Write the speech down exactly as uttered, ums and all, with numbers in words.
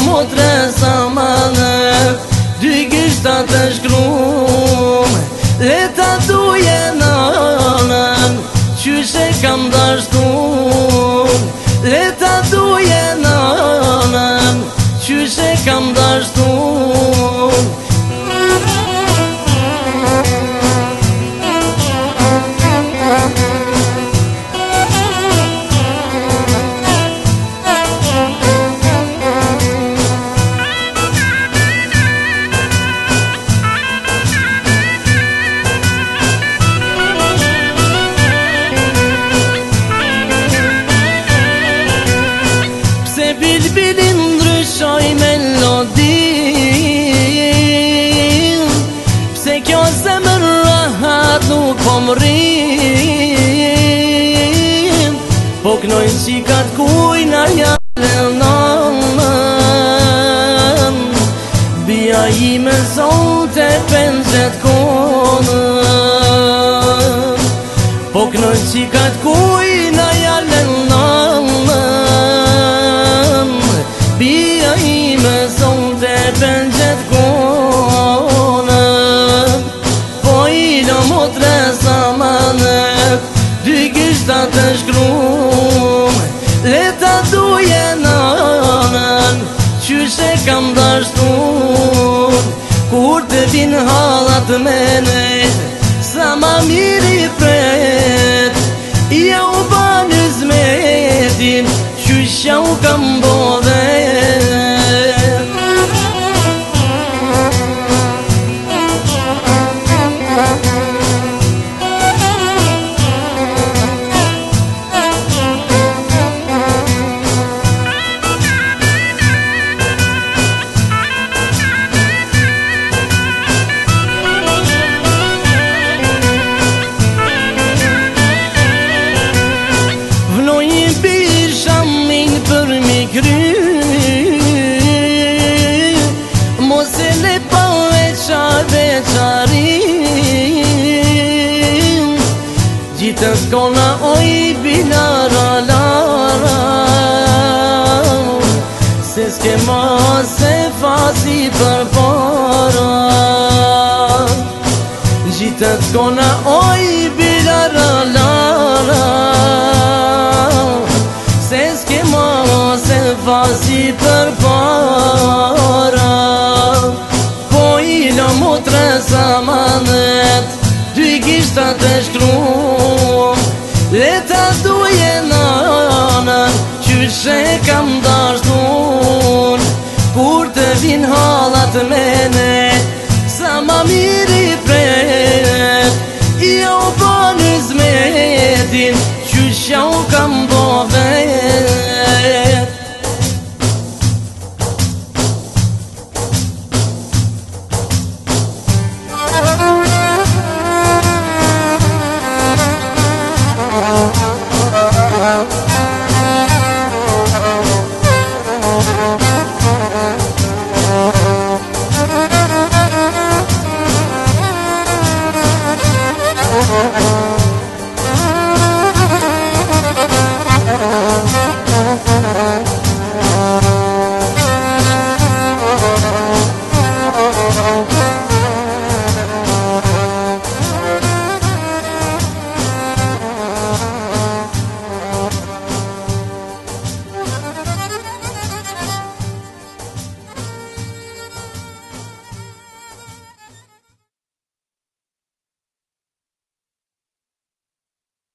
motre sa manë, dy gishta të shkrum, le ta duje nanën, qyshe kam dashtun, le ta duje nanën, qyshe kam dashtun. Bilbilin ndryshoj melodin, pse kjo zemër rahat nuk po m'rrim, po knojnë qikat kujna jalen nanën, bia ime zote penxet konën, po knojnë qikat kujna jalen nanën, bia ime sonte penxet konën, po ilo motre sa manet, dy gishta të shkrum, le ta duje nanën, qyshe kam dashtun, kur të vin hallat menet, sa ma miri pret, ja u ban zmetin, qysha u kam bodhe. Mos e le pa veqa veqarin, gjitën s'kona oj binara lara, se s'ke ma se fasi për para, gjitën s'kona oj binara lara, se s'ke ma se fasi për para, po ilo motre sa manet, dy gishta të shkrum, le ta duje nanën, qyshe kam dashtun, kur të vin hallat menet, sa ma miri pret, jo ban zmetin, qysha u kam bodhe.